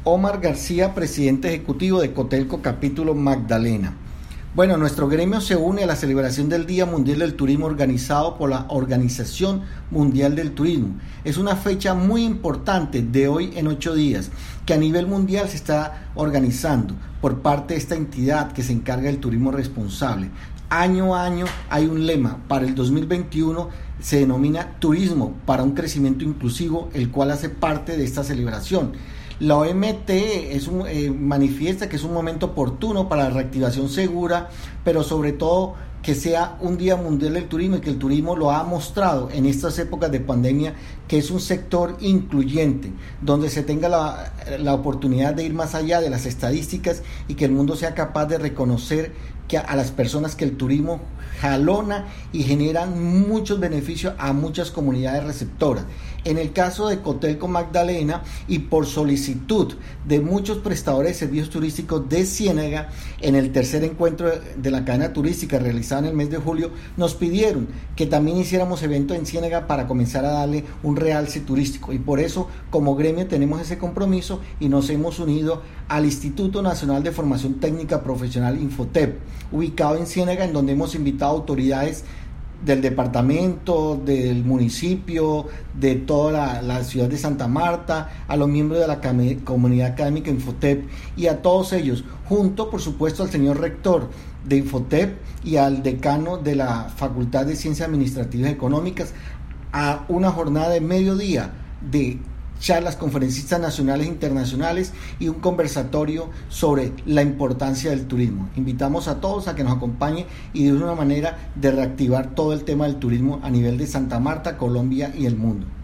Omar García, presidente ejecutivo de Cotelco Capítulo Magdalena. Bueno, nuestro gremio se une a la celebración del Día Mundial del Turismo organizado por la Organización Mundial del Turismo. Es una fecha muy importante de hoy en 8 días que a nivel mundial se está organizando por parte de esta entidad que se encarga del turismo responsable. Año a año hay un lema. Para el 2021 se denomina Turismo para un crecimiento inclusivo, el cual hace parte de esta celebración. La OMT manifiesta que es un momento oportuno para la reactivación segura, pero sobre todo que sea un Día Mundial del Turismo y que el turismo lo ha mostrado en estas épocas de pandemia, que es un sector incluyente, donde se tenga la oportunidad de ir más allá de las estadísticas y que el mundo sea capaz de reconocer que a las personas que el turismo jalona y generan muchos beneficios a muchas comunidades receptoras. En el caso de Cotelco Magdalena y por solicitud de muchos prestadores de servicios turísticos de Ciénega, en el tercer encuentro de la cadena turística realizado en el mes de julio, nos pidieron que también hiciéramos evento en Ciénega para comenzar a darle un realce turístico, y por eso como gremio tenemos ese compromiso y nos hemos unido al Instituto Nacional de Formación Técnica Profesional Infotep, ubicado en Ciénega, en donde hemos invitado autoridades del departamento, del municipio, de toda la ciudad de Santa Marta, a los miembros de la comunidad académica Infotep y a todos ellos, junto por supuesto al señor rector de Infotep y al decano de la Facultad de Ciencias Administrativas y Económicas, a una jornada de mediodía de charlas, conferencistas nacionales e internacionales y un conversatorio sobre la importancia del turismo. Invitamos a todos a que nos acompañen y de una manera de reactivar todo el tema del turismo a nivel de Santa Marta, Colombia y el mundo.